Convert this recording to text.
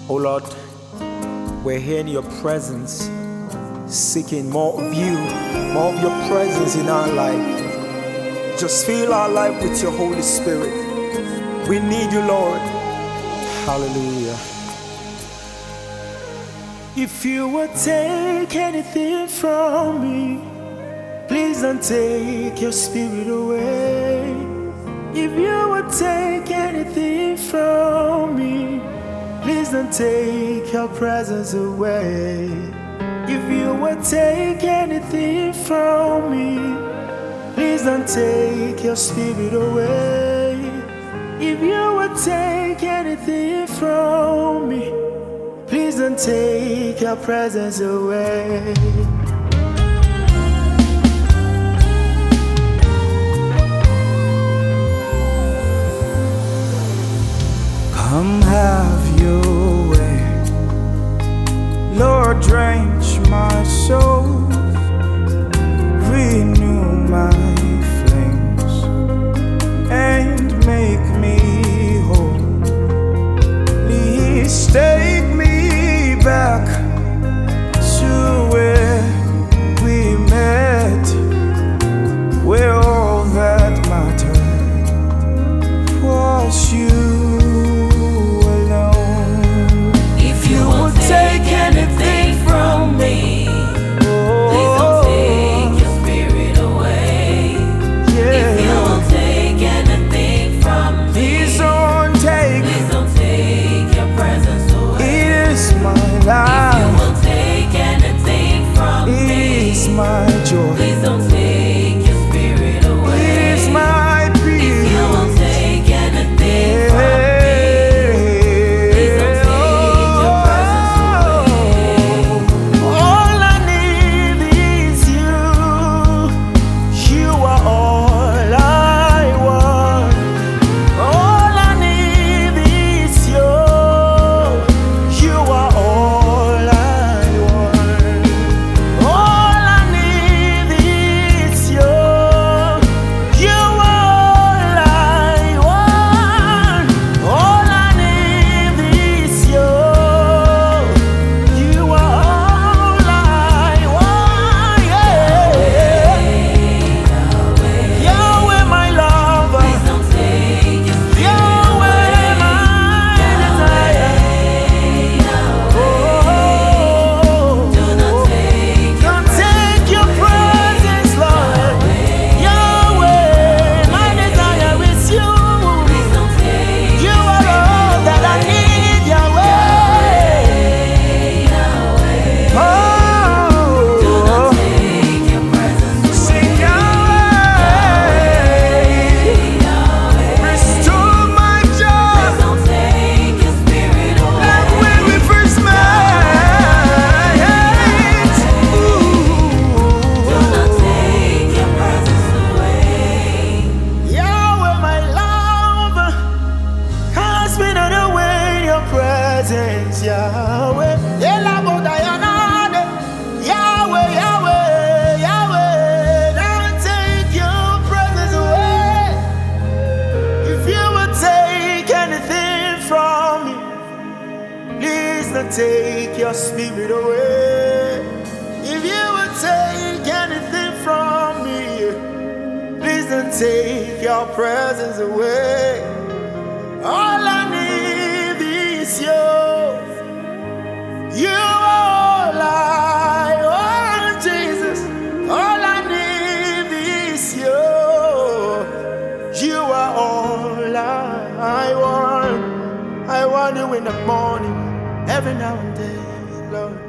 Oh Lord, we're here in your presence, seeking more of you, more of your presence in our life. Just fill our life with your Holy Spirit. We need you, Lord. Hallelujah. If you would take anything from me, please don't take your spirit away. If you would take anything from me, please don't take your presence away. If you would take anything from me, please don't take your spirit away. If you would take anything from me, please don't take your presence away. Come have your way, Lord, drench my soul, renew my flames, and make me whole. Please take me back to where we met, where all that mattered was you. Take anything from me, please don't take your spirit away. If you will take anything from me, please don't take your presence away. It is my life. If you will take anything from me, it is my joy. Please don't take your spirit away. It is my peace. If you will take anything from me, Yahweh, Yahweh, Yahweh, Yahweh, don't take your presence away. If you would take anything from me, please don't take your spirit away. If you would take anything from me, please don't take your presence away. All I need is you. You are all I want, Jesus. All I need is you. You are all I want. I want you in the morning, every now and then, Lord.